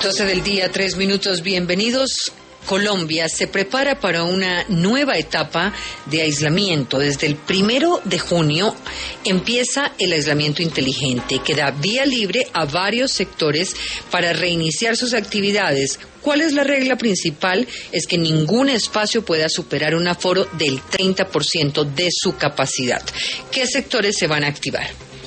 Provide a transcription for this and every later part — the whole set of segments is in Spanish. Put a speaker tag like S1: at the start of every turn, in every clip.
S1: 12 del día, 3 minutos, bienvenidos. Colombia se prepara para una nueva etapa de aislamiento. Desde el 1 de junio empieza el aislamiento inteligente, que da vía libre a varios sectores para reiniciar sus actividades. ¿Cuál es la regla principal? Es que ningún espacio pueda superar un aforo del 30% de su capacidad. ¿Qué sectores se van a activar?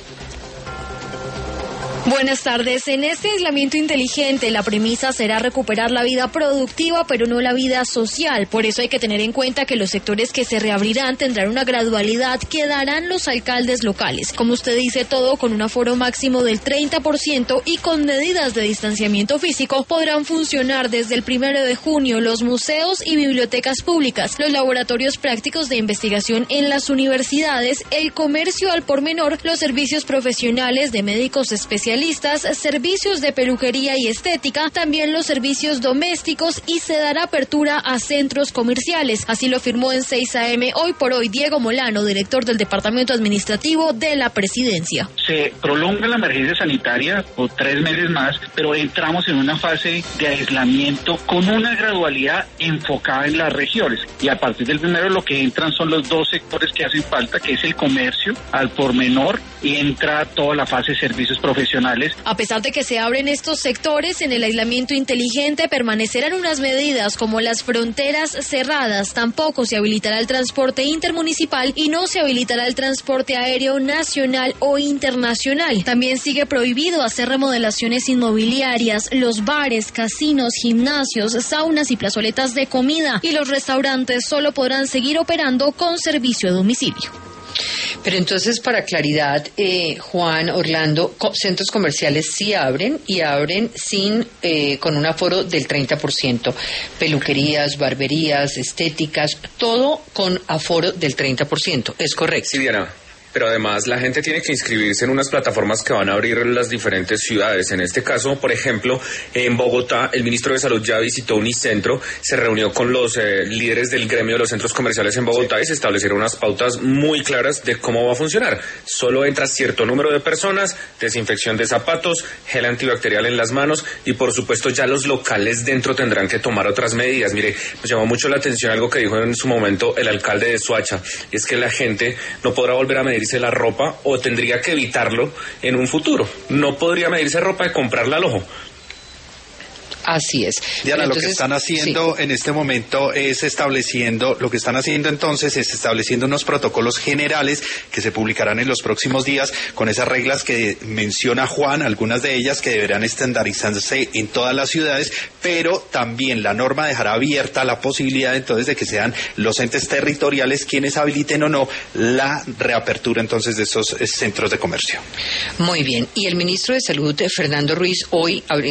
S2: Buenas tardes. En este aislamiento inteligente, la premisa será recuperar la vida productiva, pero no la vida social. Por eso hay que tener en cuenta que los sectores que se reabrirán tendrán una gradualidad que darán los alcaldes locales. Como usted dice, todo con un aforo máximo del 30% y con medidas de distanciamiento físico. Podrán funcionar desde el 1 de junio los museos y bibliotecas públicas, los laboratorios prácticos de investigación en las universidades, el comercio al por menor, los servicios profesionales de médicos especialistas, servicios de peluquería y estética, también los servicios domésticos, y se dará apertura a centros comerciales. Así lo firmó en 6 AM Hoy por Hoy Diego Molano, director del Departamento Administrativo de la Presidencia.
S3: Se prolonga la emergencia sanitaria por 3 meses más, pero entramos en una fase de aislamiento con una gradualidad enfocada en las regiones. Y a partir del 1 lo que entran son los 2 sectores que hacen falta, que es el comercio al por menor, y entra toda la fase de servicios profesionales.
S2: A pesar de que se abren estos sectores, en el aislamiento inteligente permanecerán unas medidas como las fronteras cerradas. Tampoco se habilitará el transporte intermunicipal y no se habilitará el transporte aéreo nacional o internacional. También sigue prohibido hacer remodelaciones inmobiliarias, los bares, casinos, gimnasios, saunas y plazoletas de comida, y los restaurantes solo podrán seguir operando con servicio a domicilio.
S1: Pero entonces, para claridad, Juan, Orlando, centros comerciales sí abren, y abren con un aforo del 30%. Peluquerías, barberías, estéticas, todo con aforo del 30%. ¿Es correcto?
S4: Sí, Diana. Pero además la gente tiene que inscribirse en unas plataformas que van a abrir en las diferentes ciudades. En este caso, por ejemplo, en Bogotá, el ministro de Salud ya visitó Unicentro, se reunió con los líderes del gremio de los centros comerciales en Bogotá y se establecieron unas pautas muy claras de cómo va a funcionar. Solo entra cierto número de personas, desinfección de zapatos, gel antibacterial en las manos y, por supuesto, ya los locales dentro tendrán que tomar otras medidas. Mire, nos llamó mucho la atención algo que dijo en su momento el alcalde de Soacha, y es que la gente no podrá volver a medirse la ropa, o tendría que evitarlo en un futuro. No podría medirse ropa y comprarla al ojo.
S1: Así es.
S5: Diana, entonces, lo que están haciendo en este momento es estableciendo unos protocolos generales que se publicarán en los próximos días con esas reglas que menciona Juan, algunas de ellas que deberán estandarizarse en todas las ciudades, pero también la norma dejará abierta la posibilidad entonces de que sean los entes territoriales quienes habiliten o no la reapertura entonces de esos centros de comercio.
S1: Muy bien. Y el ministro de Salud, Fernando Ruiz, hoy